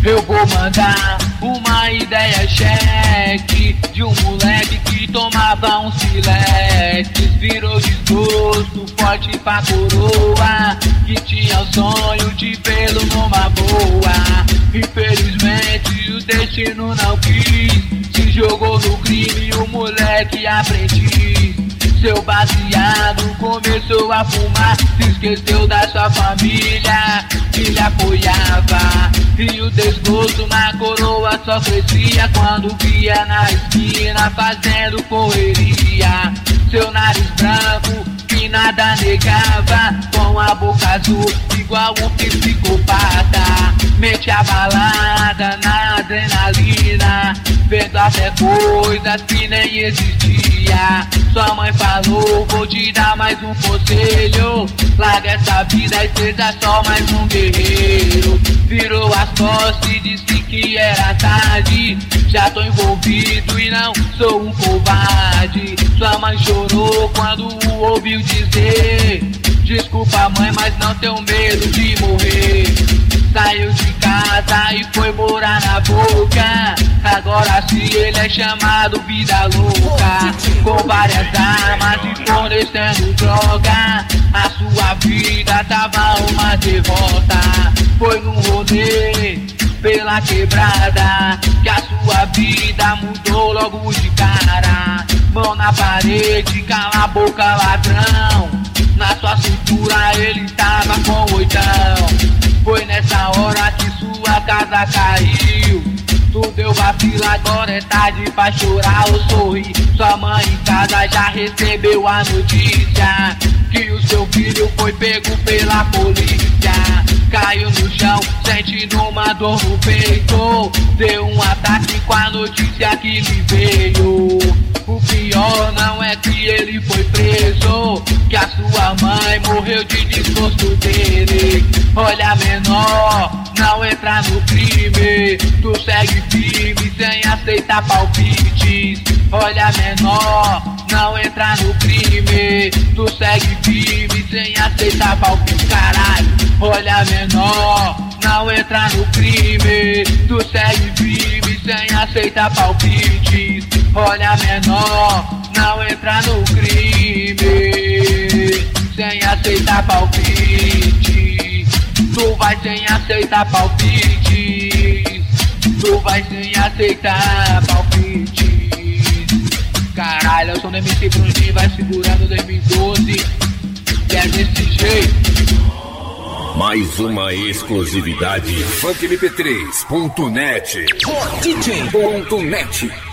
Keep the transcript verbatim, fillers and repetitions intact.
Eu vou mandar uma ideia cheque de um moleque que tomava um silex. Virou desgosto, forte pra coroa, que tinha o sonho de vê-lo numa boa. Infelizmente o destino não quis, se jogou no crime, o moleque aprendiz. Seu baseado começou a fumar, se esqueceu da sua família que lhe apoiava. E o desgosto na coroa só crescia quando via na esquina fazendo correria. Seu nariz branco que nada negava, com a boca azul igual um psicopata. Mente abalada na adrenalina, vendo até coisas que nem existia. Sua mãe falou, vou te dar mais um conselho, larga essa vida e seja só mais um guerreiro. Virou as costas e disse que era tarde, já tô envolvido e não sou um covarde. Sua mãe chorou quando o ouviu dizer, desculpa mãe, mas não tenho medo de morrer. Saiu de casa e foi morar na boca, agora sim ele é chamado vida louca. Com várias armas e fornecendo droga, a sua vida tava uma derrota. Foi num rolê pela quebrada que a sua vida mudou logo de cara. Mão na parede, cala a boca ladrão, na sua cintura ele tava com oitão. Foi nessa hora que sua casa caiu, tu deu vacilo, agora é tarde pra chorar ou sorrir. Sua mãe em casa já recebeu a notícia que o seu filho foi pego pela polícia. Caiu no chão, sentindo uma dor no peito, deu um ataque com a notícia que lhe veio. O pior não é que ele foi preso, que a sua mãe morreu de desgosto dele. Olha menor, não entra no crime, tu segue firme sem aceitar palpites. Olha menor, não entra no crime, tu segue firme sem aceitar palpites. Caralho, olha menor, não entra no crime, tu segue firme sem aceitar palpites. Olha menor, não entra no crime sem aceitar palpite. Tu vai sem aceitar palpite, tu vai sem aceitar palpite. Caralho, eu sou do M C Brunzinho, vai segurando dois mil e doze, e é desse jeito. Mais uma exclusividade funk m p três ponto net. D J ponto net.